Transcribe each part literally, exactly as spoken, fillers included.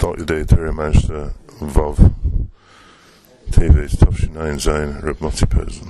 start your day to manage to Vav Teves Tavshin Zayin Reb Motzi Person.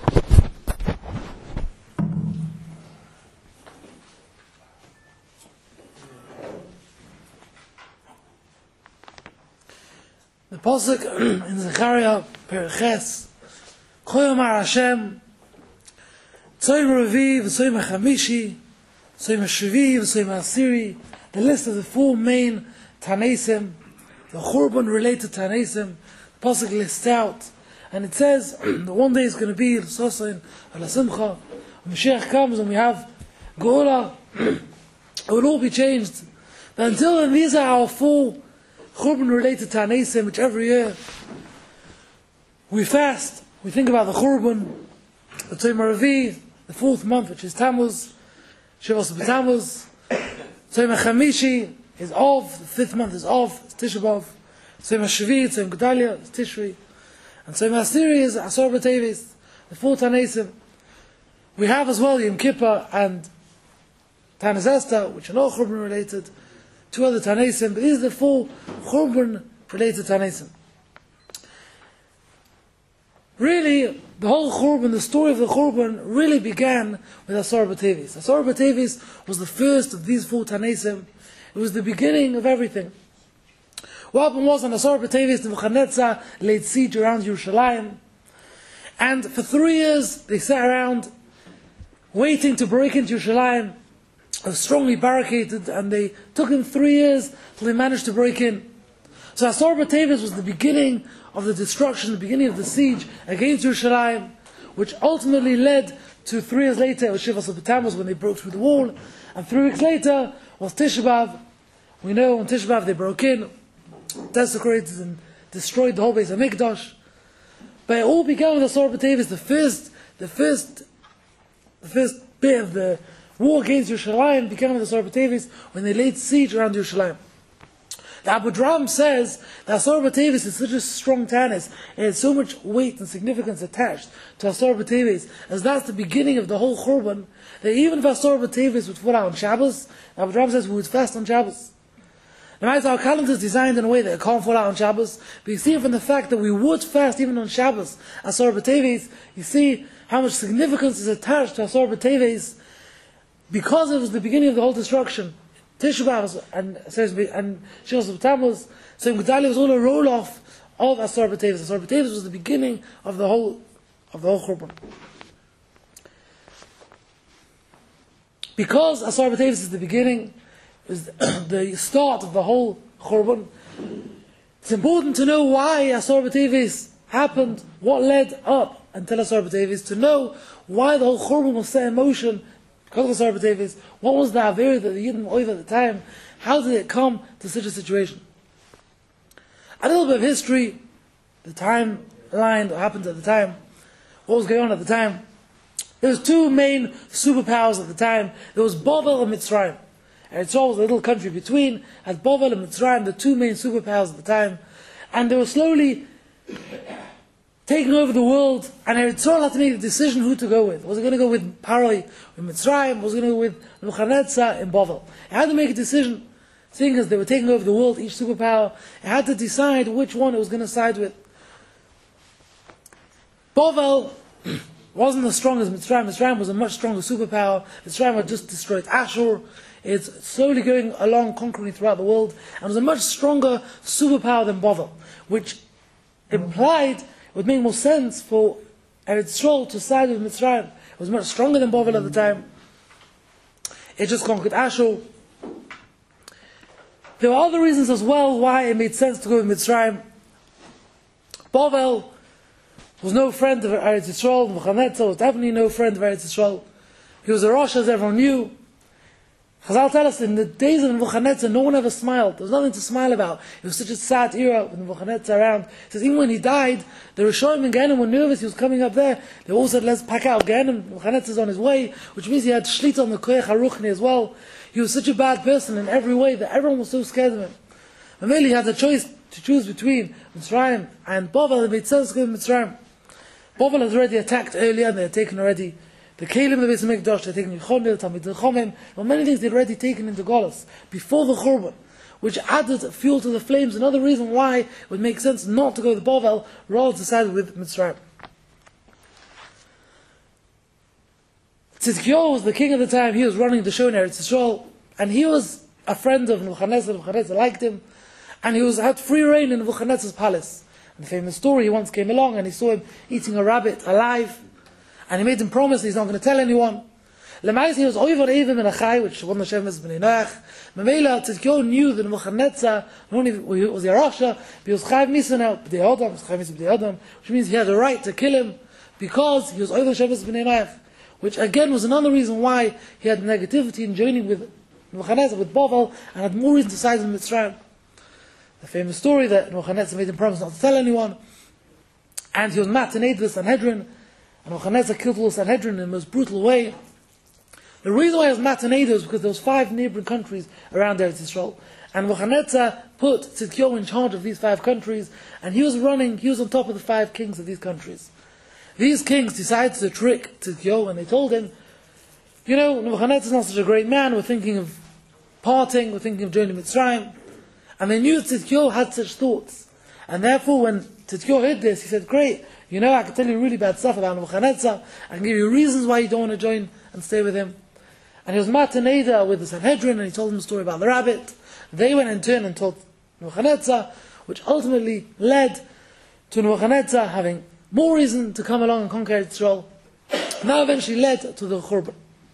The pasuk in Zechariah Perches Choyomar Hashem Tzoy Revi V'Tzoy Mechamishi Tzoy Meshivi V'Tzoy Masiri. The list of the four main Tanesim, the Churban related Tanesim, the pasuk lists out, and it says that one day is going to be the Sosain Al Simcha. When Mashiach comes and we have Geula, it will all be changed. But until then, these are our four Churban related Tanesim, which every year we fast, we think about the Churban, the Tzom Ravi, the fourth month, which is Tammuz, Shivas B'Tammuz. Tzom HaChamishi is Av, the fifth month is Av, it's Tisha B'Av. Tzom HaShavi, Tzom Gedalia, it's Tishri. And Tzom HaSiri is Asar B'Teves, the four Tanesim. We have as well Yom Kippur and Tanis Esther, which are not Churban related, two other Tanesim, but these are the four Churban related Tanesim. Really, the whole Churban, the story of the Churban, really began with Asar B'Teves. Asar B'Teves was the first of these four Tanesim. It was the beginning of everything. What happened was on Asar B'Teves, Nebuchadnezzar laid siege around Yerushalayim, and for three years they sat around waiting to break into Yerushalayim. It was strongly barricaded, and they took them three years till they managed to break in. So Asar B'Teves was the beginning of the destruction, the beginning of the siege against Yerushalayim, which ultimately led to three years later, it was Shivas B'Tammuz when they broke through the wall, and three weeks later was Tisha B'Av. We know on Tisha B'Av they broke in, desecrated and destroyed the whole Beis HaMikdash. But it all began with Asar B'Teves, the first, the first, the first bit of the war against Yerushalayim began with Asar B'Teves when they laid siege around Yerushalayim. The Abu Dram says that Asar B'Teves is such a strong tanis, it has so much weight and significance attached to Asar B'Teves, as that's the beginning of the whole Churban, that even if Asar B'Teves would fall out on Shabbos, Abu Dram says we would fast on Shabbos. Now, our calendar is designed in a way that it can't fall out on Shabbos, but you see from the fact that we would fast even on Shabbos, Asar B'Teves, you see how much significance is attached to Asar B'Teves, because it was the beginning of the whole destruction. Tisha B'Av and and Shivas B'Tammuz, so Gedalia was all a roll-off of Asar B'Teves. Asar B'Teves was the beginning of the whole of the whole Churban. Because Asar B'Teves is the beginning, is the start of the whole Churban, it's important to know why Asar B'Teves happened, what led up until Asar B'Teves, to know why the whole Churban was set in motion. Because of Asar B'Teves, what was the Avera that the Yidden were over at the time? How did it come to such a situation? A little bit of history, the timeline that happened at the time, what was going on at the time. There was two main superpowers at the time. There was Bavel and Mitzrayim. And Israel was a little country between, had Bavel and Mitzrayim, the two main superpowers at the time. And they were slowly taking over the world, and Israel had to make a decision who to go with. Was it going to go with Paroi in Mitzrayim? Was it going to go with Nebuchadnezzar in Bavel? It had to make a decision, seeing as they were taking over the world, each superpower. It had to decide which one it was going to side with. Bavel wasn't as strong as Mitzrayim. Mitzrayim was a much stronger superpower. Mitzrayim had just destroyed Ashur. It's slowly going along, conquering throughout the world, and was a much stronger superpower than Bavel, which implied it would make more sense for Eretz Yisrael to side with Mitzrayim. It was much stronger than Bavel at the time. It just conquered Ashur. There were other reasons as well why it made sense to go with Mitzrayim. Bavel was no friend of Eretz Yisrael. Nebuchadnezzar was definitely no friend of Eretz Yisrael. He was a Rosh, as everyone knew. Chazal tell us in the days of Nebuchadnezzar, no one ever smiled. There was nothing to smile about. It was such a sad era with Nebuchadnezzar around. It says even when he died, the Rishonim and Gehenim were nervous. He was coming up there. They all said, let's pack out Gehenim. Nebuchadnezzar's on his way, which means he had Shlita on the Koyach HaRuchni as well. He was such a bad person in every way that everyone was so scared of him. And really he had a choice to choose between Mitzrayim and Bavel. It made sense to go with Mitzrayim. Bavel had already attacked earlier, and they had taken already the Kalim of the Beis HaMikdash, they had taken Yechonil, Talmid Chachamim. There were many things they had already taken into Golos before the Churban. which added fuel to the flames. Another reason why it would make sense not to go with Bavel, rather to side with Mitzrayim. Tzidkiyahu was the king at the time. He was running the show in Eretz Yisrael, and he was a friend of Nebuchadnezzar. Nebuchadnezzar liked him, and he was had free reign in Nebuchadnezzar's palace. And the famous story, he once came along and he saw him eating a rabbit alive, and he made him promise he's not going to tell anyone. Lemais, he was over even in Achai, which one of the Shemes Bnei Noach. Memela, Tzidkiyahu knew that Nebuchadnezzar not only was Yarasha, but he was Chayav Misa now, B'dei Adam, Chayav Misa B'dei Adam, which means he had a right to kill him because he was over Shemes Bnei Noach. Which again was another reason why he had negativity in joining with Nebuchadnezzar, with Bavel, and had more reason to side with Mitzrayim. The famous story that Nebuchadnezzar made him promise not to tell anyone, and he was matinated with Sanhedrin, and Nebuchadnezzar killed all the Sanhedrin in the most brutal way. The reason why he was matinated was because there was five neighboring countries around Eretz Yisrael, and Nebuchadnezzar put Tzidkiyahu in charge of these five countries, and he was running, he was on top of the five kings of these countries. These kings decided to trick Tzidkiyahu, and they told him, you know, Nebuchadnezzar is not such a great man, we're thinking of parting, we're thinking of joining Mitzrayim. And they knew Tzidkiyahu had such thoughts. And therefore, when Tzidkiyahu heard this, he said, great, you know, I can tell you really bad stuff about Nebuchadnezzar, I can give you reasons why you don't want to join and stay with him. And he was mataneda with the Sanhedrin, and he told them the story about the rabbit. They went in turn and told Nebuchadnezzar, which ultimately led to Nebuchadnezzar having more reason to come along and conquer Israel. Now eventually led to the Churban.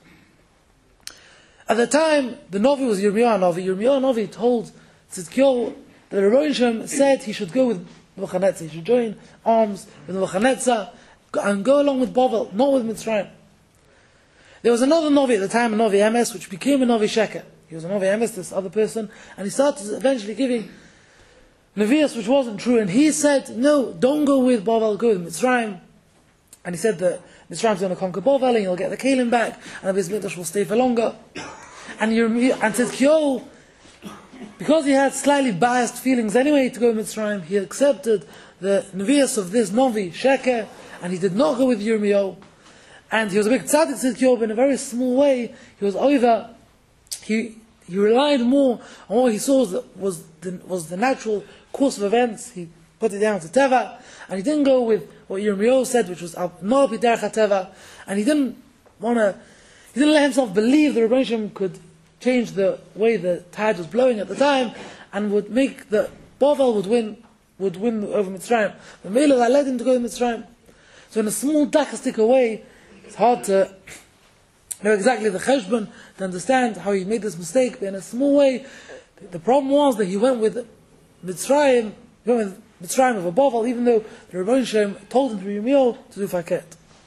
At the time, the Novi was Yirmiyahu Novi. Yirmiyahu Novi told Tzidkiyahu that the Rebbeinu Shem said he should go with Nebuchadnezzar. He should join arms with Nebuchadnezzar and go along with Bavel, not with Mitzrayim. There was another Novi at the time, a Novi Emes, which became a Novi Sheker. He was a Novi Emes, this other person, and he started eventually giving Nevi'as which wasn't true, and he said, no, don't go with Bavel, go with Mitzrayim. And he said that Mitzrayim's going to conquer Bavel, and he'll get the Kalim back, and the Beis Mikdash will stay for longer. And and Tzidkiyahu, because he had slightly biased feelings anyway to go with Mitzrayim, he accepted the Nevi'as of this Novi, Sheker, and he did not go with Yirmiyahu. And he was a big tzaddik Tzidkiyahu, but in a very small way, he was over, he he relied more on what he saw was the, was the, was the natural course of events. He put it down to Teva, and he didn't go with what Yirmiyahu said, which was no b'derech Teva, and he didn't want to, he didn't let himself believe the Rebbeinu Shem could change the way the tide was blowing at the time, and would make the Bavel would win, would win over Mitzrayim. The Mela that led him to go to Mitzrayim. So in a small dakastika way, it's hard to know exactly the cheshbon to understand how he made this mistake, but in a small way, the problem was that he went with Mitzrayim, he went with Mitzrayim of a Bavel, even though the Rebbeinu Shem told him to be Yirmiyahu to do Faket.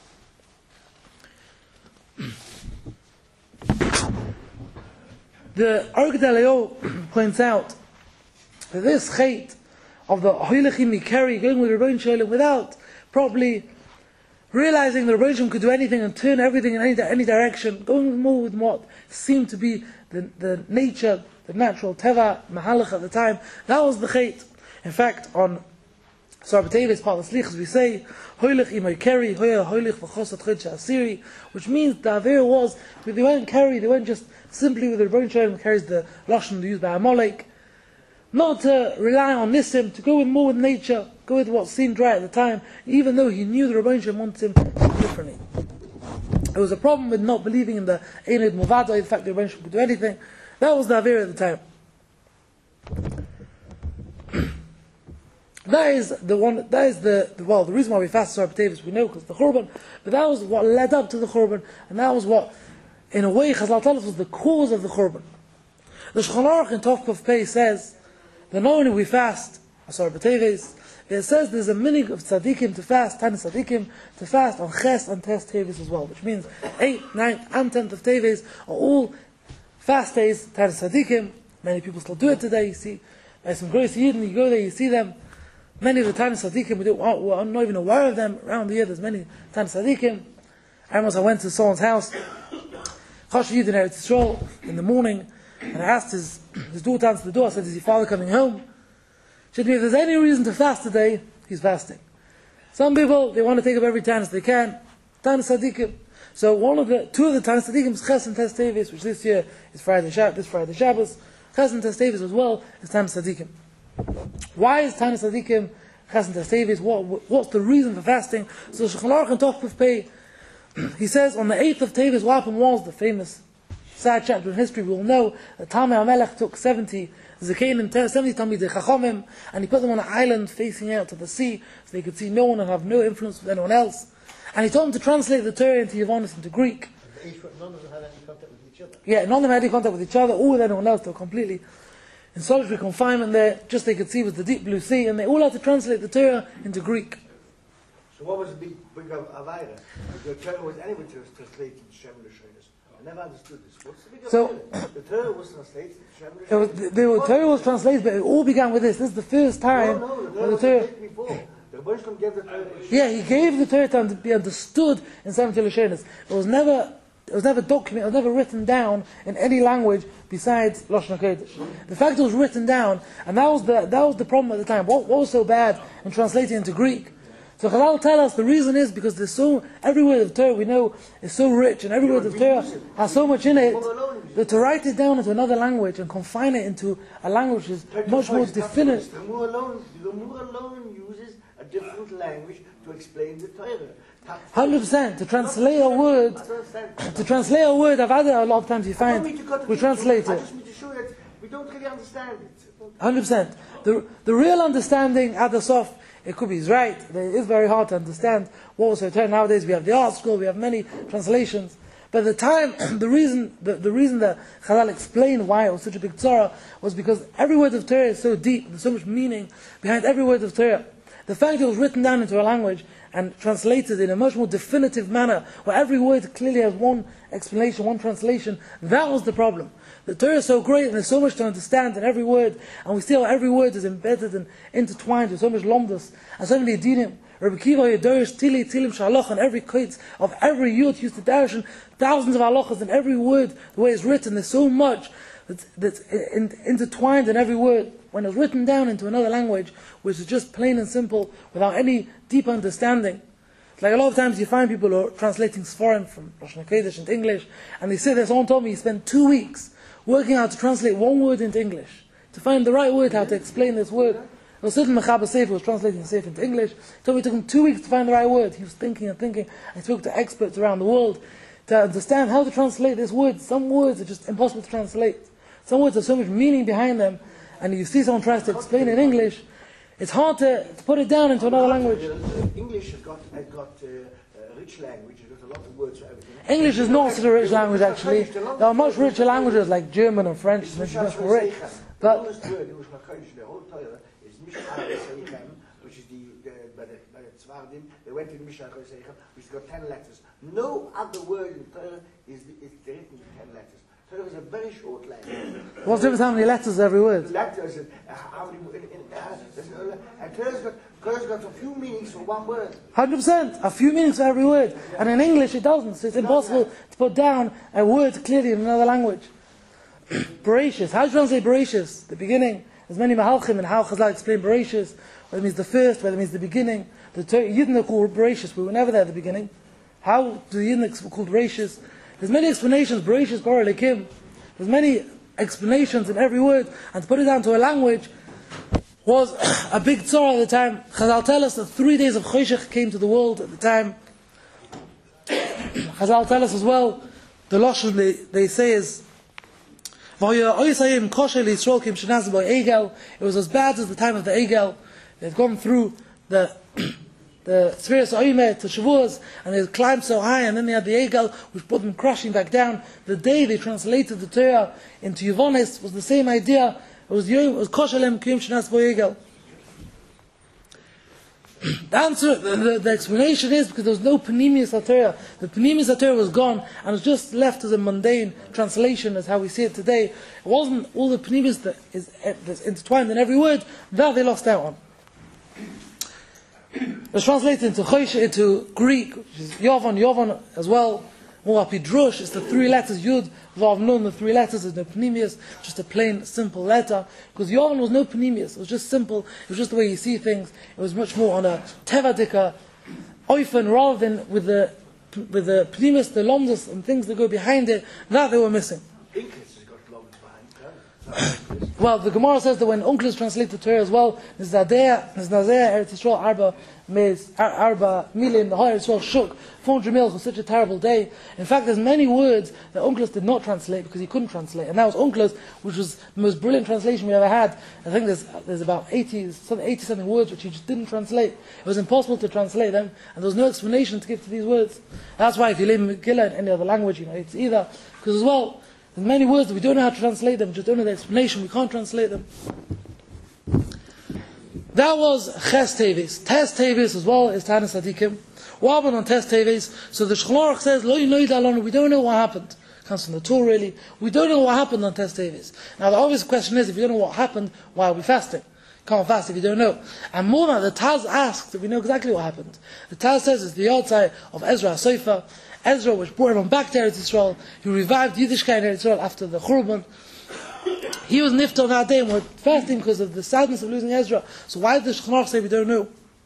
The Aruch Daleo points out that this chait of the Hoylechim Mikari going with Rebbeinu Shem without properly realizing that Rebbeinu Shem could do anything and turn everything in any, any direction, going more with what seemed to be the, the nature, the natural Teva, Mahalach at the time, that was the chait. In fact, on Sar B'Tevis, part of the Slichas, we say, Hoylech imay keri, hoya hoylech v'chosat chedcha asiri, which means the Avera was, but they weren't carry, they weren't just simply with the Rebbeinu Shem carries the Lashon used by Amalek, not to rely on Nissim, to go with more with nature, go with what seemed right at the time, even though he knew the Rebbeinu Shem wanted him to do differently. There was a problem with not believing in the Einid Movada, the fact that the Rebbeinu Shem could do anything. That was the Avera at the time. That is the one. That is the, the well. The reason why we fast Sar B'Tevis, we know because the Churban. But that was what led up to the Churban, and that was what, in a way, Chazal tell us was the cause of the Churban. The Shulchan Aruch in Tov Kuf Pei says that not only we fast Sar B'Tevis, it says there's a minig of tzaddikim to fast, Tani tzaddikim to fast on Ches and Tes Tevis as well, which means eighth, ninth, and tenth of Tevis are all fast days. Tani tzaddikim. Many people still do it today. You see, by some great Yidden, you go there, you see them. Many of the Tani Tzadikim, we don't, we're not even aware of them. Around the year, there's many Tani Tzadikim. I remember I went to someone's house, Chosh Yid in Eretz Yisrael, in the morning, and I asked his, his daughter to answer the door. I said, is your father coming home? She said, if there's any reason to fast today, he's fasting. Some people, they want to take up every Tani they can. Tani Tzadikim. So one of the, two of the Tani Tzadikim is Ches and Tes Tevis, which this year is Friday Shabbos, this Friday Shabbos. Chesed Testevis as well as Tanis Tzadikim. Why is Tanis Tzadikim Chesed Testevis? What, what's the reason for fasting? So Shulchan Aruch in Tochpuf Pei, he says on the eighth of Tevis, what happened was the famous sad chapter in history. We will know that Tamei HaMelech took seventy Zakenim, seventy Talmidei Chachamim, and he put them on an island facing out to the sea, so they could see no one and have no influence with anyone else. And he told them to translate the Torah into Yavanis, into Greek. None of them had any contact with each other. Yeah, none of them had any contact with each other or with anyone else. They were completely in solitary confinement there. Just they could see was the deep blue sea, and they all had to translate the Torah into Greek. So what was the big, big of Avira? The Torah was anyway translated to Shem L'Shonis. I never understood this. What's the big of So- Avira? The Torah was translated to Shem It was, L'Shonis. the, the Torah was translated, but it all began with this. This is the first time No, no, the when Torah the was Torah. translated before. The Rebbeinu gave the Torah. Yeah, he gave the Torah to be understood in seventy Lashonos. It was never, it was never documented, it was never written down in any language besides Lashon HaKodesh. The fact it was written down, and that was the that was the problem at the time. What, what was so bad in translating into Greek? So Chazal tell us the reason is because there's so every word of Torah we know is so rich, and every word of Torah has so much in it that to write it down into another language and confine it into a language is much more definite. The Gemara alone, the Gemara alone uses a different language to explain the Torah. Hundred percent to translate a word. I don't understand. To translate a word, I've had it a lot of times. You I don't mean to find cut we it translate I it. just mean to show that we don't really understand it. Hundred percent. The the real understanding at the soft, it could be is right. It is very hard to understand what was returned. Nowadays we have the art school, we have many translations. But at the time, the reason the, the reason that Chazal explained why it was such a big tzara was because every word of Torah is so deep. There's so much meaning behind every word of Torah. The fact it was written down into a language and translated in a much more definitive manner, where every word clearly has one explanation, one translation, that was the problem. The Torah is so great and there's so much to understand in every word, and we see how every word is embedded and intertwined with so much lomdus and so many dinim. Rabbi Kiva Yedorish Tili Tilim Shalach, and every kutz of every yud used to dash, and thousands of halachas in every word, the way it's written, there's so much that's, that's in, intertwined in every word. When it's written down into another language, which is just plain and simple, without any deep understanding. Like a lot of times you find people who are translating Sforim from Lashon HaKodesh into English, and they say, there, someone told me he spent two weeks working out to translate one word into English, to find the right word, how to explain this word. There was certain Mechaber Sefer was translating the Sefer into English, so it took him two weeks to find the right word. He was thinking and thinking, and spoke to experts around the world to understand how to translate this word. Some words are just impossible to translate. Some words have so much meaning behind them, and you see someone tries to explain it in English, it's hard to, to put it down into another language. English has got, has got uh, a rich language, it has a lot of words for everything. English is not such a rich language actually. There are much richer languages like German and French, which is much more rich. The But oldest word in Lashon HaKodesh, the whole Torah, is Mishal Seichem, which is the, the, by the, by the Tzvardim, they went in Mishal Seichem, which has got ten letters. No other word in Torah is, is written with ten letters. Torah is a very short language. what's the difference how many letters every word? Letters, uh, how many, in, in, uh, uh, and Torah's got, Torah's got a few meanings for one word. one hundred percent. A few meanings for every word. And in English it doesn't. So it's impossible to put down a word clearly in another language. Bereshis. How do you translate Bereshis? The beginning. There's many mahalchim and how Chazal explain Bereshis. Whether it means the first, whether it means the beginning. The Yidden are called Bereshis. We were never there at the beginning. How do the Yidden called Bereshis? There's many explanations. Bereshis, Bara Lekim. There's many explanations in every word. And to put it down to a language was a big tzara at the time. Chazal tell us that three days of Choshech came to the world at the time. Chazal tell us as well, the Lashon they, they say is, it was as bad as the time of the Egel. They'd gone through the the Sfiras Oimeh to Shavuos, and they climbed so high, and then they had the Egel, which put them crashing back down. The day they translated the Torah into Yavonis was the same idea. It was Yom, it was Koshalem Kiyum Shenas Bo Egel. The answer, the, the, the explanation is because there was no Panemius HaTorah. The Panemius HaTorah was gone, and it was just left as a mundane translation, as how we see it today. It wasn't all the Panemius that is that's intertwined in every word, that they lost out on. It's translated into Chosh, into Greek, which is Yovan, Yovan as well. More Pidrush, it's the three letters, Yud, Vav, Nun, the three letters, there's no Panemius, just a plain, simple letter. Because Yovan was no Panemius, it was just simple, it was just the way you see things. It was much more on a Tevadika, Oifen, rather than with the with the Panemius, the Lomdus, and things that go behind it, that they were missing. English has got logos behind Torah. Well, the Gemara says that when Uncles translate the Torah as well, Nizdadea, Nizdadea, Eretz Yisrael, Arba, Mez, Arba, Milim, the whole Eretz Yisrael shook, four hundred mil was such a terrible day. In fact, there's many words that Uncles did not translate because he couldn't translate. And that was Uncles, which was the most brilliant translation we ever had. I think there's there's about eighty something words which he just didn't translate. It was impossible to translate them, and there was no explanation to give to these words. That's why if you leave Megillah in any other language, you know, it's either, because as well, there's many words that we don't know how to translate them, just don't know the explanation, we can't translate them. That was Ches Teves. Tes Teves as well is Tanis Tzadikim. What happened on Tes Teves? So the Shulchan Aruch says, Lo Yinoid Alonu, we don't know what happened. Comes from the Torah really. We don't know what happened on Tes Teves. Now the obvious question is, if you don't know what happened, why are we fasting? Can't fast if you don't know. And more than that, the Taz asks that we know exactly what happened. The Taz says it's the Yotzai of Ezra HaSofer. Ezra, which brought him back to Eretz Yisrael, who revived Yiddishkeit in Eretz Yisrael after the Churban. He was nifta on that day, and we're fasting because of the sadness of losing Ezra. So why did the Shulchan Aruch say we don't know?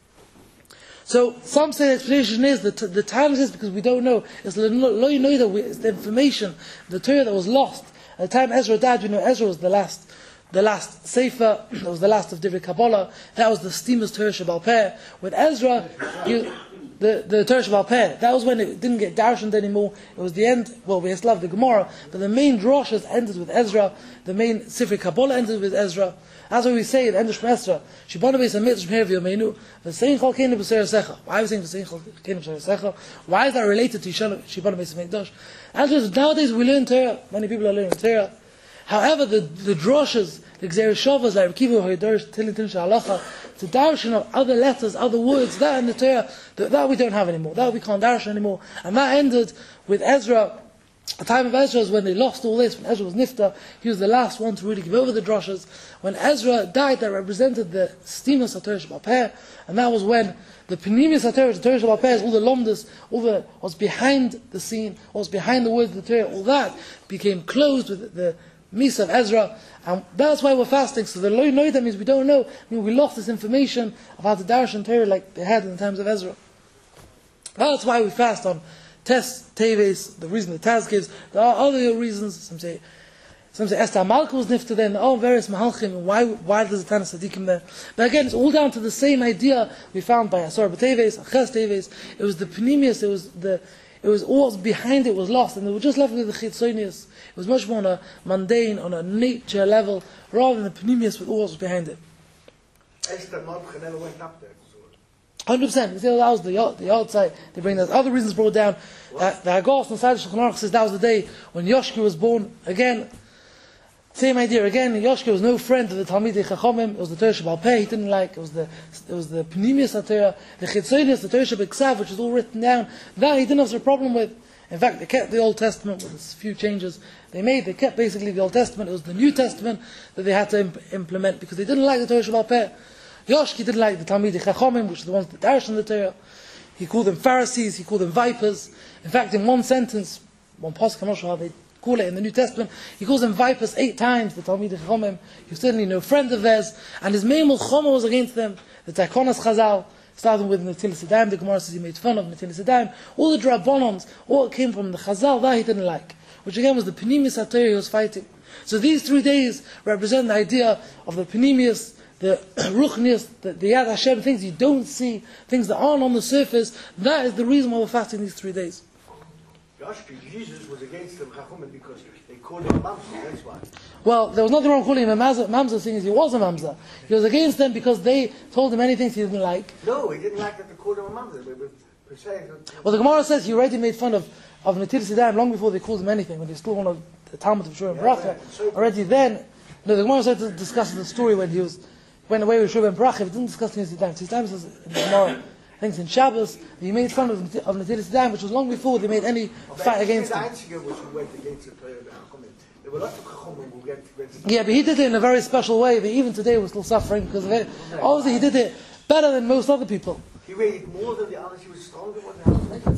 So some say the explanation is that the time is because we don't know. It's lo yinoida, it's the information, the Torah that was lost. At the time Ezra died, we know Ezra was the last, the last Sefer, that was the last of Divrei Kabbalah. That was the Steamer's Torah Shebal Peh. With Ezra, you, the the Torah Shebal Peh, that was when it didn't get darshaned anymore. It was the end. Well, we still have the Gemara, but the main drashas ended with Ezra. The main Sifrei Kabbalah ended with Ezra. That's why we say in Endish Mesra, Shibana Beis Hamikdash Meher V'Yomeinu, V'Sein Chol Keinu B'Seir Secha. Why are we saying V'Sein Chol Keinu B'Seir Secha? Why is that related to Shibana Beis Hamikdash? And just nowadays we learn Torah. Many people are learning Torah. However, the the drashas, the Gzeir Shavas, like Rekiva Hoydorish Tilin Tin Shalacha, to darshan of other letters, other words, that in the Torah, that, that we don't have anymore. That we can't darshan anymore. And that ended with Ezra. The time of Ezra is when they lost all this. When Ezra was nifta, he was the last one to really give over the drashas. When Ezra died, that represented the Steamus HaTorah Shebal Peh, and that was when the Pnimius HaTorah, the Torah Shebal Peh, all the lomdas, all the what's behind the scene, what's behind the words of the Torah, all that became closed with the Misa of Ezra, and that's why we're fasting. So the Lo Noida means we don't know. I mean, we lost this information of how to darshan Torah like they had in the times of Ezra. That's why we fast on Tes Teves, the reason the Taz gives. There are other reasons. Some say, some say Esther Malka was nifta then. Oh, various Mahalchim. And why, why does the Tanis Tzadikim there? But again, it's all down to the same idea we found by Asar B'Teves, Ches Teves. It was the Pnimius. It was the, it was all behind it was lost, and they were just left with the Chitzonius. It was much more on a mundane, on a nature level, rather than the Pnimius with all what was behind it. Esther Malka never went up there. Hundred percent. You see, that was the the outside. They bring that. Other reasons brought down. Uh, the Hagos inside the Shulchan Aruch says that was the day when Yoshki was born. Again, same idea. Again, Yoshki was no friend of the Talmidei Chachamim. It was the Torah Shebal Peh he didn't like. It was the it was the Pnimius HaTorah, the Chitzonius, the Torah Shebeksav, which is all written down. That he didn't have a problem with. In fact, they kept the Old Testament with a few changes they made. They kept basically the Old Testament. It was the New Testament that they had to imp- implement because they didn't like the Torah Shebal Peh. Yoshki didn't like the Talmidei Chachamim, which are the ones that darshan the Torah. He called them Pharisees, he called them vipers. In fact, in one sentence, one pasuk, I'm not sure how they call it in the New Testament, he calls them vipers eight times, the Talmidei Chachamim. He was certainly no friend of theirs, and his main milchama was against them. The Taikonas Chazal, starting with Netilas Yadayim, the Gemara says he made fun of Netilas Yadayim. All the Drabbanons, all came from the Chazal, that he didn't like, which again was the Pnimius HaTorah he was fighting. So these three days represent the idea of the Pnimius, the Ruchnius, the, the Yad Hashem, things you don't see, things that aren't on the surface. That is the reason why we're fasting these three days. Yoshki, Jesus was against the Chachamim because they called him a mamzer, that's why. Well, there was nothing wrong calling him a mamzer. Mamzer thing is he was a mamzer. He was against them because they told him anything he didn't like. No, he didn't like that they called him a mamzer. They were saying that. Well, the Gemara says he already made fun of, of Netilas Yadayim long before they called him anything, when he was still one of the Talmud of Shur and Bracha. Yeah, already then, no, the Gemara said to discuss the story when he was went away with Shur and Bracha. He didn't discuss Netilas Yadayim. Netilas Yadayim says in the Gemara, I think it's in Shabbos, he made fun of, of Netilas Yadayim, which was long before they made any fight against him. There were lots of Chachamim who went against him. Yeah, but he did it in a very special way, that even today we're still suffering because of it. Obviously he did it better than most other people. He made it more than the others, he was stronger than the others.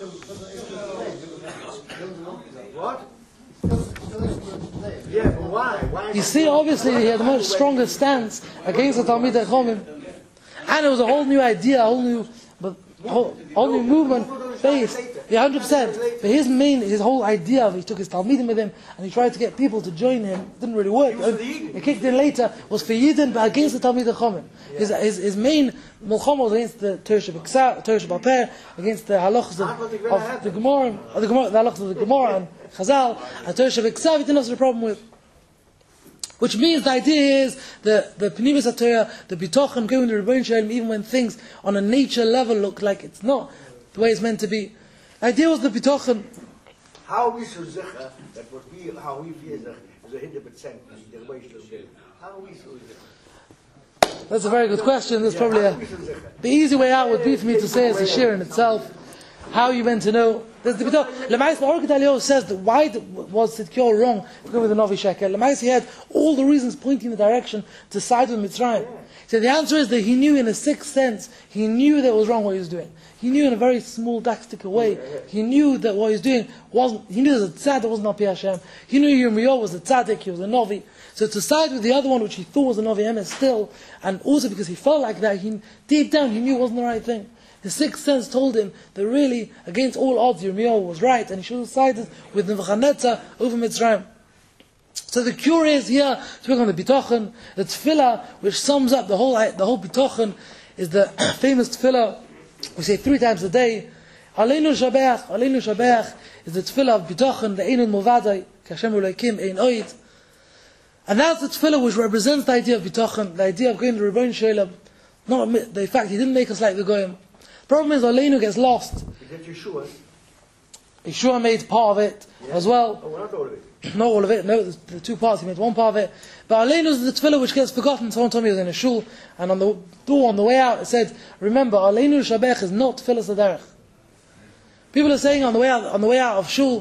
What? Yeah, but why? Why? You see, obviously he had a much stronger stance against the Talmidei Chachamim. And it was a whole new idea, a whole new, but whole, whole new movement based. Yeah, hundred percent. But his main, his whole idea of he took his Talmidim with him and he tried to get people to join him. It didn't really work. He kicked in later. Was for Yidden, but against the Talmid Chachamim. His, his his main milchama was against the Torah B'Ksav, Torah B'Alpeh, against the halachas of, of the Gemara, of the Gemara, the halachas of the Gemara and Chazal, and Torah B'Ksav. He didn't have a problem with. Which means the idea is the the Pnimis HaTorah, the Bitochen going to the Rebbeinu Shalom, even when things on a nature level look like it's not the way it's meant to be. The idea was the Bitochen. How we so zeggen that what we how we feel is a hundred percent the Rebbeinu Shalom. How we so zeggen. That's a very good question. There's probably a the easy way out would be for me to say it's a shir in itself. How you meant to know. There's the Bitochen. Lemais Ba'orkat Aliyahu says that why was Tzidkiyahu wrong to go with the Novi Shekel? Lemais he had all the reasons pointing the direction to side with Mitzrayim. So the answer is that he knew in a sixth sense, he knew that it was wrong what he was doing. He knew in a very small, dactic way. He knew that what he was doing wasn't, he knew there was a tzaddik that wasn't Al Pi Hashem. He knew Yirmiyahu was a tzaddik, he was a Novi. So to side with the other one, which he thought was a Novi Emes still, and also because he felt like that, he deep down he knew it wasn't the right thing. His sixth sense told him that really, against all odds, Yirmiyahu was right, and he should have sided with Nebuchadnezzar over Mitzrayim. So the cure is here to work on the Bitochen, the Tefillah, which sums up the whole the whole Bitochen, is the famous Tefillah we say three times a day. Aleinu Shabeach, Aleinu Shabeach is the Tefillah of Bitochen, the Einun Movadai, Kashem Elokim Ein Oid. And that's the Tefillah which represents the idea of Bitochen, the idea of going to Rebbeinu Shalom. Not the fact he didn't make us like the Goyim. The problem is Aleinu gets lost. Is that Yeshua? Yeshua made part of it yeah. as well. Oh, not all of it. Not all of it, no, the two parts, he made one part of it. But Aleinu is the tefillah which gets forgotten. Someone told me it was in a shul, and on the door on the way out it said, remember, Aleinu Shabech is not tefillah Saderech. People are saying on the way out, on the way out of shul,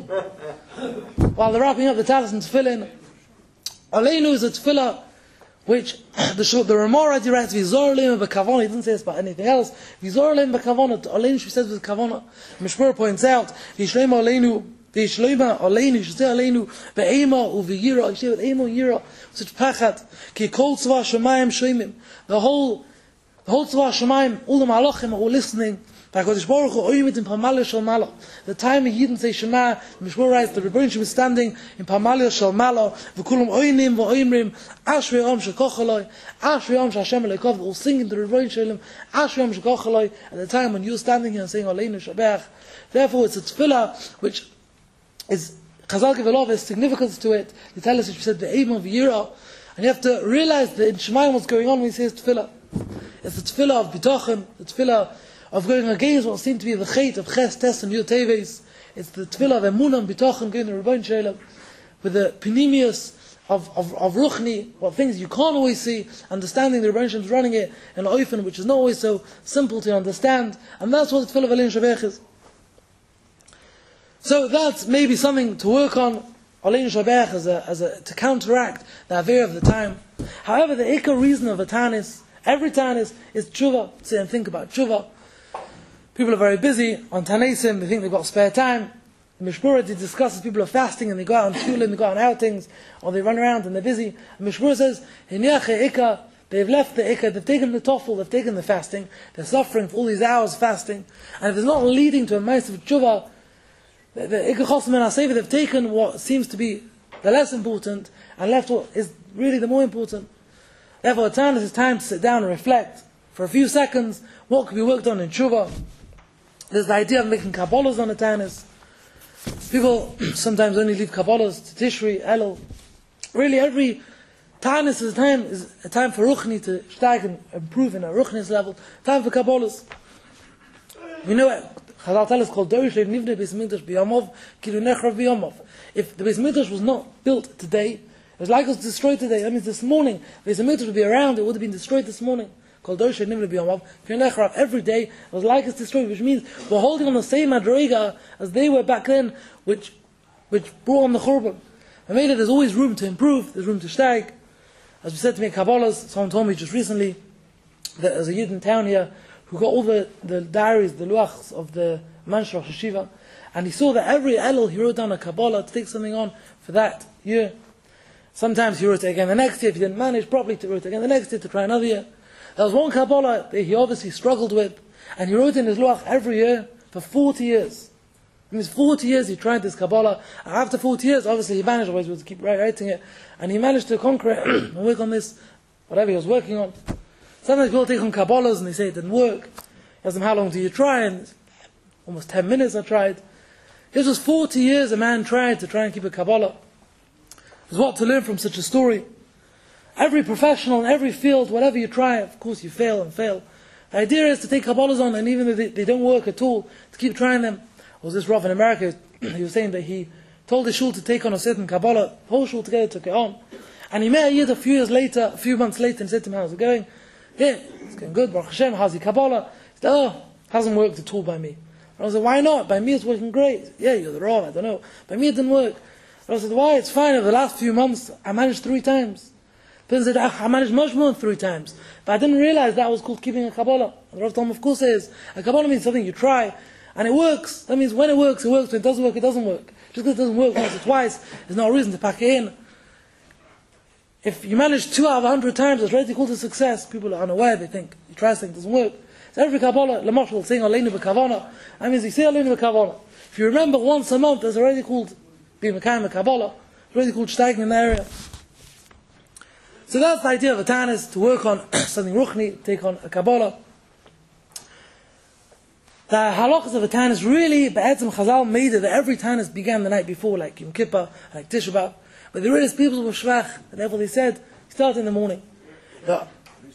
while they're wrapping up the talis and tefillin, Aleinu is a tefillah which the shul, the Ramah writes, V'zor leim b'kavona, he doesn't say this about anything else, V'zor leim b'kavona, Aleinu she says with kavona. Mishmur points out, V'yishleim Aleinu, V'yishleima Aleinu, she says Aleinu, V'eima u'v'yira, she says with eima yira, such pachat, ki kol tzva shemayim shoimim, the whole, the whole tzva shemayim, all the malachim are all listening, the time he didn't say Shema, the Mishmur writes, the Rebbeinu Shalom was standing in Pamalio Shal Malo, v'kulam oinim v'oimrim, Ashrei Om Shekochaloi, Ashrei Om Shashem Elekov, all singing the Rebbeinu Shalom, Ashrei Om Shekochaloi, at the time when you're standing here and saying Aleinu Shabech. Therefore, it's a tefillah which is, Chazal give a lot of significance to it. They tell us, which said, the aim of Yira, and you have to realize that in Shemayim what's going on when he says tefillah. It's the tefillah of Bitochen, the tefillah of going against what seemed to be the chait of Ches, Tes, and Yud Teves. It's the tefillah of Emunah and Bitochen, going to Rebbeinu Shalom, with the pinimius of, of, of Ruchni, what things you can't always see, understanding the Rebbeinu Shalom is running it in an oifen, which is not always so simple to understand, and that's what the tefillah of Aleinu Shabech is. So that's maybe something to work on, Aleinu Shabech, as a, as a, to counteract the avera of the time. However, the ikar reason of a tanis, every tanis, is tshuva. Sit and think about tshuva. People are very busy on Tanesim, they think they've got spare time. The Mishmur discusses people are fasting and they go out on shul, they go out on outings, or they run around and they're busy. The Mishmur says, they've left the ikka, they've taken the toffel, they've taken the fasting, they're suffering for all these hours fasting, and if it's not leading to a ma'aseh of tshuva, the, the ikka chosim and asevi, they've taken what seems to be the less important, and left what is really the more important. Therefore, at times it's time to sit down and reflect for a few seconds what could be worked on in tshuva. There's the idea of making Kabbalahs on the Tanis. People sometimes only leave Kabbalahs to Tishri, Elul. Really, every Tanis is a time, is a time for Ruchni to steig and improve in a Ruchni's level. Time for Kabbalahs. We know it. Chazal tell us called Dorish Lev Nivne Beis Mikdash B'Yamov Kilu Nechrav B'Yamov. If the Beis Mikdash was not built today, it was like it was destroyed today. That means this morning, the Beis Mikdash would be around, it would have been destroyed this morning. Called Dorish Lev Nivne B'Yamov. Every day, it was like it's destroyed, which means we're holding on the same Madriga as they were back then, which which brought on the Churban. I made it, there's always room to improve, there's room to steig. As we said to make Kabbalahs, someone told me just recently that there's a Yid in town here who got all the, the diaries, the luachs of the Manshur Hashiva, and he saw that every Elul he wrote down a Kabbalah to take something on for that year. Sometimes he wrote it again the next year, if he didn't manage properly to write it again the next year to try another year. There was one Kabbalah that he obviously struggled with, and he wrote in his luach every year for forty years. It was forty years he tried this Kabbalah. And after forty years, obviously he managed, otherwise he would keep writing it. And he managed to conquer it and work on this, whatever he was working on. Sometimes people take on Kabbalahs and they say it didn't work. He asked them, how long do you try? And almost ten minutes I tried. This was forty years a man tried to try and keep a Kabbalah. There's what to learn from such a story. Every professional in every field, whatever you try, of course you fail and fail. The idea is to take Kabbalahs on, and even though they, they don't work at all, to keep trying them. There was this Rav in America, he was saying that he told his shul to take on a certain Kabbalah, the whole shul together took it on. And he met a Yid a few years later, a few months later, and said to him, how's it going? Yeah, it's going good, Baruch Hashem, how's your Kabbalah? He said, oh, hasn't worked at all by me. And I said, why not? By me it's working great. Said, yeah, you're the Rav, I don't know. By me it didn't work. And I said, why? It's fine, over the last few months, I managed three times. But he said, I managed much more than three times. But I didn't realize that was called keeping a Kabbalah. And the Rav told him, of course it is. A Kabbalah means something you try, and it works. That means when it works, it works. When it doesn't work, it doesn't work. Just because it doesn't work once or twice, there's no reason to pack it in. If you manage two out of a hundred times, it's already called a success. People are unaware, they think, you try something, it doesn't work. So every Kabbalah, Lamashal, saying Aleinu B'Kavana, that means you say Aleinu B'Kavana. If you remember once a month, it's already called being Mekayim Kabbalah. It's already called Steigen in the area. So that's the idea of a Tanis, to work on something Ruchni, take on a Kabbalah. The halachas of a Tanis really, Be'etzim Chazal made it that every Tanis began the night before, like Yom Kippur, like Tisha B'Av. But there is people who were shvach, and therefore they said, start in the morning. Yeah.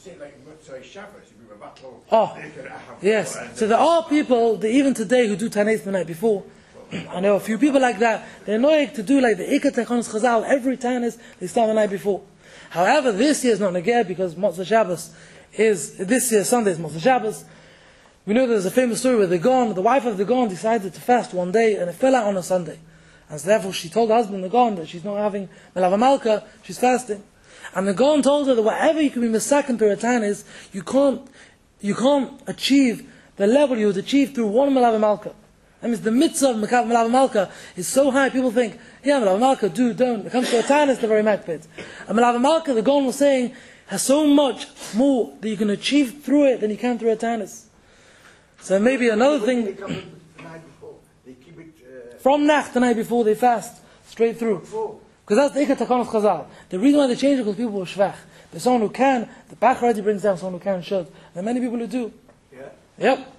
Oh, yes. So there are people, that even today, who do Tanis the night before. I know a few people like that. They're annoying to do like the Ikar Techonos Chazal, every Tanis, they start the night before. However, this year is not Negeh because Motzei Shabbos is, this year Sunday is Motzei Shabbos. We know there's a famous story where the Gaon, the wife of the Gaon decided to fast one day and it fell out on a Sunday. And so therefore she told her husband, the Gaon, that she's not having Melava Malka, she's fasting. And the Gaon told her that whatever you can be misaken through a Tanis, you can't, you can't achieve the level you would achieve through one Melava Malka. That means the mitzvah of Melava Malka is so high, people think, yeah, Melava Malka, do, don't. When it comes to a Tanis, they're very makpid. And Melava Malka, the Gaon was saying, has so much more that you can achieve through it than you can through a Tanis. So maybe another thing, They come the night before. They keep it uh, from Nacht the night before they fast, straight through. Because that's the Ikar Techonos Chazal. The reason why they change it is because people were shvach. There's someone who can, the Bach already brings down someone who can and should. There are many people who do. Yeah. Yep.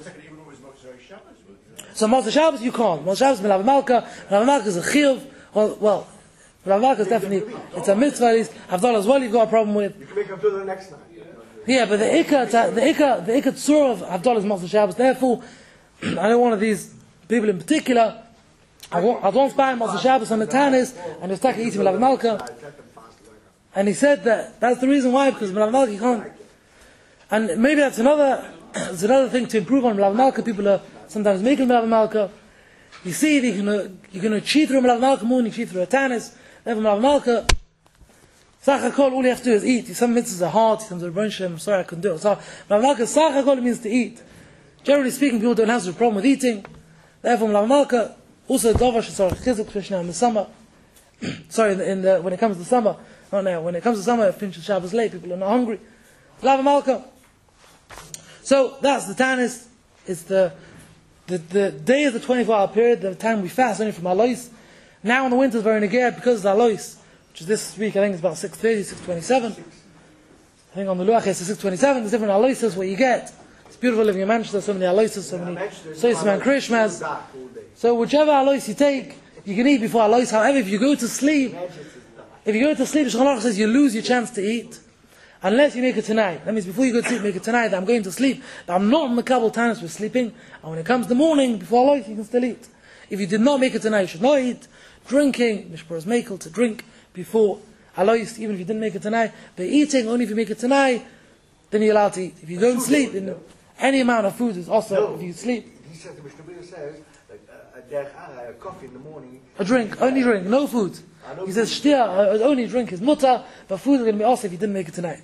So Motzei Shabbos you can't. Motzei Shabbos Melava Malka. Melava Malka is a chiyuv. Well, well Melava Malka is definitely, it's a mitzvah. Havdalah as well you've got a problem with. You can make them do the next night. Yeah, but the Ikar, the Ikar, the Ikar Tzur of Havdalah is Motzei Shabbos. Therefore, I know one of these people in particular, I was once by Motzei Shabbos on the Tanis, and he was talking eating Melava Malka. And he said that that's the reason why, because Melava Malka you can't. And maybe that's another, it's another thing to improve on Melava Malka. People are sometimes making Melava Malka. You see, you can, you can achieve through Melava Malka more than you achieve through a Tanis. Therefore, Melava Malka, Sachakol, all you have to do is eat. Some mitzvahs are hard, some are brunch, I'm sorry I couldn't do it. So, Melava Malka, Sachakol means to eat. Generally speaking, people don't have such a problem with eating. Therefore, Melava Malka, also Dovash, sorry, Chizuk, especially now in the summer. sorry, in the, in the, when it comes to summer, not now, when it comes to summer, it finishes Shabbos late, people are not hungry. Melava Malka. So, that's the Tanis. It's the, the, the day of the twenty-four hour period, the time we fast only from Alois. Now in the winter is very neged because of Alois, which is this week, I think it's about six thirty, six twenty-seven. I think on the Luach it's six twenty-seven, there's different Alois, what you get. It's beautiful living in Manchester, so many Alois, so many Soisman and Krishmas. So whichever Alois you take, you can eat before Alois. However, if you go to sleep, if you go to sleep, Shulchan Aruch says you lose your chance to eat. Unless you make it tonight. That means before you go to sleep, make it tonight that I'm going to sleep. But I'm not Makabel Tanis with sleeping. And when it comes to the morning, before Alois, you can still eat. If you did not make it tonight, you should not eat. Drinking, Mishpur is Mekel, to drink before Alois, even if you didn't make it tonight. But eating, only if you make it tonight, then you're allowed to eat. If you don't sleep, then any amount of food is also, no. if you sleep. He said, the Mishnah says, uh, a, a coffee in the morning. A drink, only drink, no food. He says, shtia, only drink is mutter, but food is going to be also if you didn't make it tonight.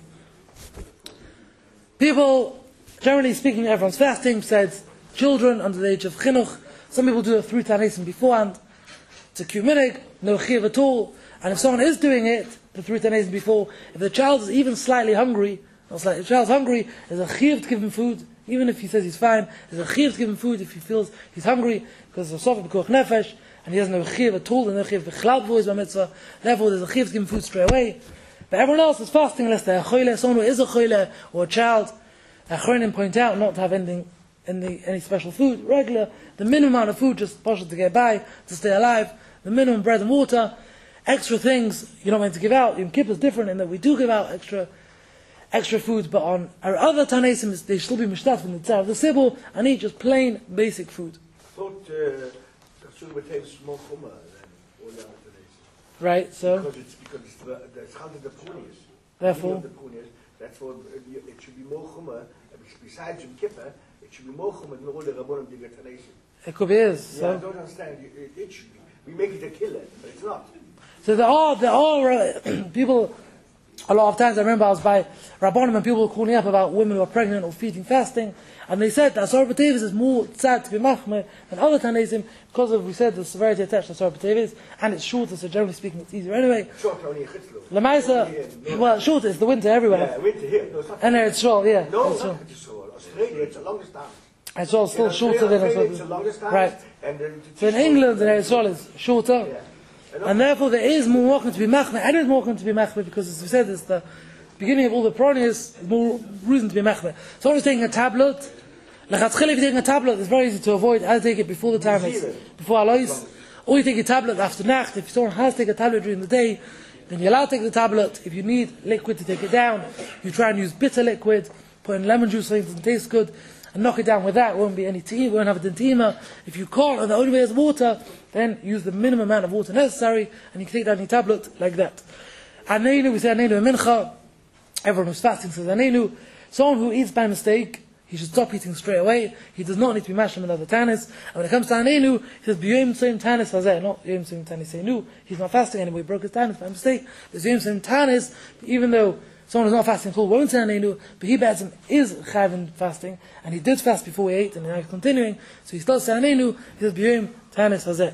People, generally speaking, everyone's fasting, besides children under the age of chinuch. Some people do it through Tanesim beforehand. It's a kuminig, no chiv at all. And if someone is doing it, the three Tanesim before, if the child is even slightly hungry, not slightly, if the child's hungry, there's a chiv to give him food even if he says he's fine, there's a chiyuv to give him food if he feels he's hungry, because there's a sofa b'koach nefesh, and he doesn't have a chiyuv at all, and no chiyuv b'chlad voice by mitzvah. Therefore, there's a chiyuv to give him food straight away. But everyone else is fasting unless they're a choyle, someone who is a choyle or a child. Achronim point out not to have anything, any, any special food, regular, the minimum amount of food, just partial to get by, to stay alive, the minimum bread and water, extra things you're not meant to give out. Yom Kippur is different in that we do give out extra extra food, but on our other Tanaisim, they should still be mishtaf in the tzar of the Sibul and eat just plain, basic food. I thought Kasur would take small chumah than all the other Tanaisim. Right, so? Because it's, because it's the, the, it's counted the punias. Therefore? The punias, therefore, it should be more chumah, besides Yom Kippur, it should be more chumah than all the Rabbonim did at Tanaisim. It could be is. Yeah, So. I don't understand. It, it should be. We make it a killer, but it's not. So there are, there are uh, people, a lot of times I remember I was by Rabbonim and people were calling up about women who are pregnant or feeding fasting, and they said that Asar B'Tevis is more sad to be machmir than other Tanaisim because of, we said, the severity attached to Asar B'Tevis, and it's shorter, so generally speaking it's easier anyway. Short only a chitzlo. Lamaisa, well, shorter, it's the winter everywhere. Yeah, winter here. No, it's not. And there it's short, yeah. No, it's not short. Chitzlo. Australia, it's the longest time. And so it's still In shorter than Australia, it's the Asar longest time. Right. And then So in England, the Israel is shorter. Yeah. And therefore there is more welcome to be machmir, and it's more welcome to be machmir because, as we said, it's the beginning of all the pronius, more reason to be machmir. So I was taking a tablet, lechatchila, if you're taking a tablet, it's very easy to avoid. I take it before the time, it's before Alois, or you take a tablet after Nacht. If someone has to take a tablet during the day, then you're allowed to take the tablet. If you need liquid to take it down, you try and use bitter liquid, put in lemon juice so it doesn't taste good, and knock it down with that. It won't be any tea, won't have a dentima. If you can't, and the only way is water, then use the minimum amount of water necessary, and you can take down your tablet like that. Anenu, we say Anenu in Mincha. Everyone who's fasting says Anenu. Someone who eats by mistake, he should stop eating straight away. He does not need to be mashlim another tanis. And when it comes to Anenu, he says B'yom Tzom Tanis Hazeh, not Yom Tzom Tanis Enu. He's not fasting anymore. He broke his tanis by mistake. There's Yom Tzom Tanis, even though someone who's not fasting at all won't say Anenu, but he be'etzem is chayav in fasting, and he did fast before he ate, and now he's continuing, so he still says Anenu. He says B'yom Tanis Hazeh.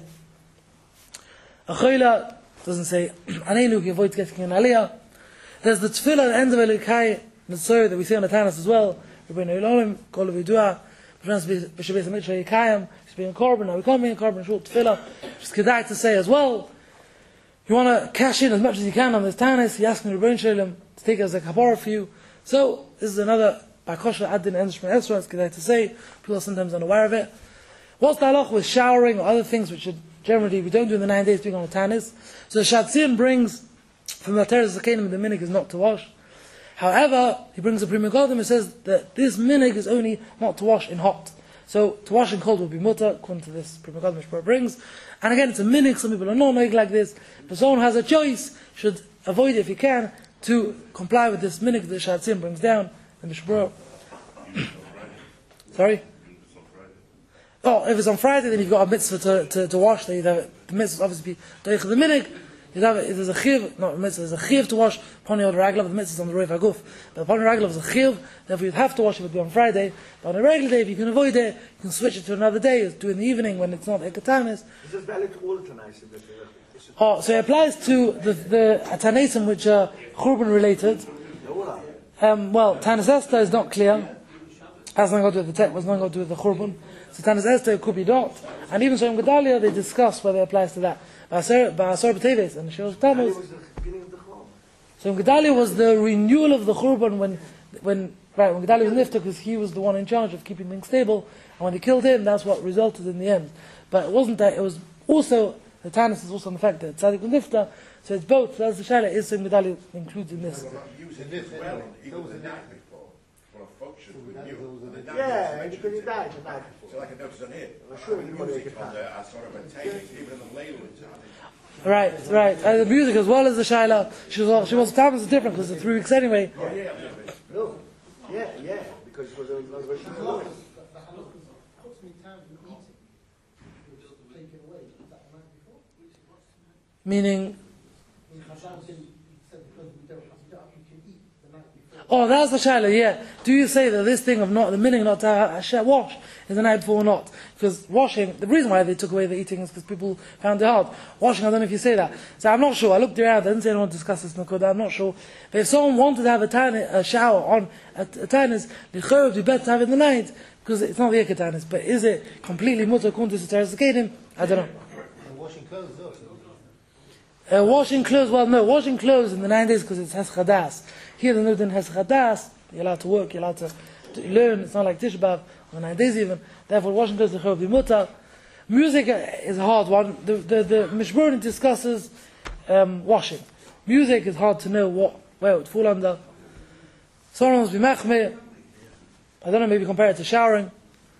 A choila doesn't say Anenu, he avoids getting an aliyah. There's the tefillah at the end of Elikai Netzor that we see on the Tanis as well. Rabbeinu Elohim, Kol Vidua, B'Shabbat Mitzvah Yikayim, he's being Korban, now we can't be in Korban, short tefillah. Just kedai to say as well, you want to cash in as much as you can on this Tanis, you're asking Rabbeinu Shalom to take it as a kapara for you. So, this is another Bakosha Adin Enshman Esra, it's kedai to say, people are sometimes unaware of it. What's the halach with showering or other things which should generally we don't do in the nine days being on the Tanis? So the Shatzim brings from the Teres Zakenim the minig is not to wash. However, he brings a Prima Godim and says that this minig is only not to wash in hot. So to wash in cold will be mutter, according to this Prima Godim which brings. And again, it's a minig, some people are not knowing like this, but someone who has a choice should avoid it if he can to comply with this minig that the Shatzim brings down in the Shebro. Sorry? Oh, if it's on Friday, then you've got a mitzvah to, to, to wash. Then you'd have it, the mitzvah obviously be doich the minig. You'd have it, if there's a chiv, not a mitzvah, there's a chiv to wash upon the raglav, the mitzvah is on the roiv haguf. But upon the raglav is a chiv, therefore you'd have to wash it, it would be on Friday. But on a regular day, if you can avoid it, you can switch it to another day, do it in the evening when it's not ekatanis. Is this valid to all the Tanaisim? Oh, so it applies to the, the Tanaisim which are churban related. Um, well, Tanis Esther is not clear. Has nothing to do with the text, has nothing to do with the churban. So Tanis Esther could be not. And even so in Gedalia, they discuss whether it applies to that. Ba'asar B'Teves and Shir Tammuz. So in Gedalia was the renewal of the churban when, when right when Gedalia was nifta, because he was the one in charge of keeping things stable. And when they killed him, that's what resulted in the end. But it wasn't that. It was also the Tanis is also on the fact that Tzaddik was nifta. So it's both. That's the shaila. Is in Gedalia included in this. Yeah, because he died the night before. So like a notice on here. I'm sure he wanted to Music on the sort of a tape, even in the label. Right, right. Uh, the music as well as the shaila. She was she was Tammuz is different because it's three weeks anyway. Oh, yeah, no. Yeah, yeah, because it was a Rosh Hashanah. Meaning, Oh, that's the shaila, yeah. Do you say that this thing of not the meaning not to ha- ha- wash is the night before or not? Because washing, the reason why they took away the eating is because people found it hard. Washing, I don't know if you say that. So I'm not sure. I looked around. I didn't say anyone discussed this in the Quran. I'm not sure. But if someone wanted to have a, tani, a shower on a, a tanis, the chayv would be better to have it in the night because it's not the ekar tanis. But is it completely mutter according to Teres Kedim? I don't know. And washing clothes also. Uh, washing clothes, well, no, washing clothes in the nine days because it's Hes Chadas. Here the Nudin Hes Chadas, you're allowed to work, you're allowed to, to learn, it's not like Tisha B'Av, on the nine days even. Therefore, washing clothes is the mutar. Music is a hard one. The, the, the Mishburn discusses um, washing. Music is hard to know what where it would fall under. Someone must be machmir. I don't know, maybe compare it to showering.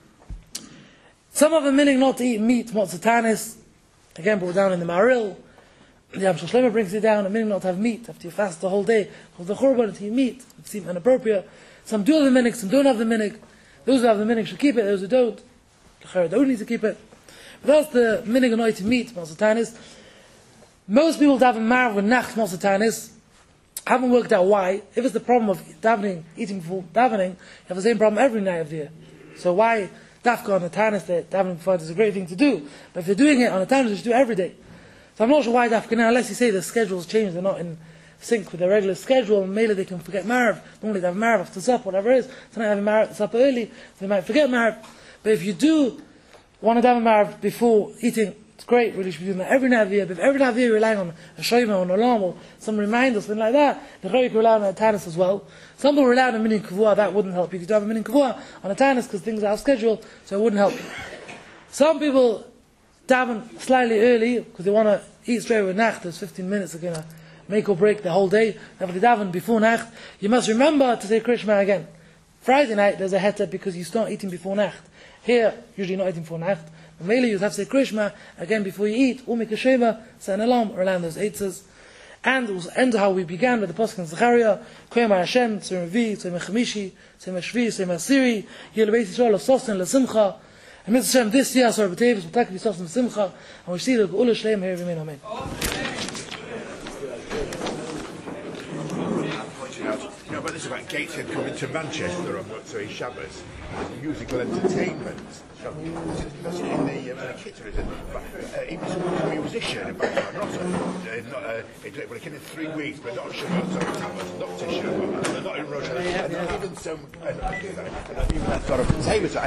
Some of them meaning not to eat meat, motzatanis. Again, brought down in the Maril. The Yam Shlomo brings it down, and meaning not to have meat after you fast the whole day. Because the Churban to eat meat would seem inappropriate. Some do have the minig, some don't have the minig. Those who have the minig should keep it, those who don't, the don't need to keep it. But that's the minig and to meat, motzatanis. Most people daven marv with nacht motzatanis. I haven't worked out why. If it's the problem of davening, eating before davening, you have the same problem every night of the year. So why dafka on a tanis that davening before is a great thing to do? But if you're doing it on a tanis, you should do it every day. So I'm not sure why dafka now, unless you say the schedules change, they're not in sync with their regular schedule, and maybe they can forget marv. Normally they have marv after supper, whatever it is. Tonight having marv supper early, so they might forget marv. But if you do want to daven marv before eating, it's great, really should be doing that every night of the year. But if every night of the year you're relying on a shoyma or an alarm or some reminder, something like that, the Chayik rely on a tanis as well. Some people rely on a minin kavua, that wouldn't help you. You could have a minin kavua on a tanis because things are out of schedule, so it wouldn't help you. Some people daven slightly early because they want to eat straight with nacht. There's fifteen minutes they're going to make or break the whole day. If they daven before nacht, you must remember to say Krishma again. Friday night there's a heter because you start eating before nacht. Here, usually not eating before nacht. But mainly you have to say Krishma again before you eat, or make a shema, set an alarm around those eitzes. And it will end how we began with the Pasuk in Zechariah, Koyam Hashem, Tzim Revi, Tzim Chamishi, Tzim Shvi, Tzim Asiri, Yel Beit Yisrael of Sosten LeSimcha. And Mitzvah Hashem, this year, Asar B'Tevis, will take Sosten LeSimcha, and we see the Geula Shleim here, remain Amen. You know, but this is about Gateshead coming to Manchester on Motzei Shabbos, musical entertainment. So, in the, uh, the Kitter is a, uh, he was a musician in background, not a, uh, not a, it took like in three weeks, but not Shabbos, not Shabbos, not Tisha, not in Rosh Hashanah, and not even some, uh, not even that sort of,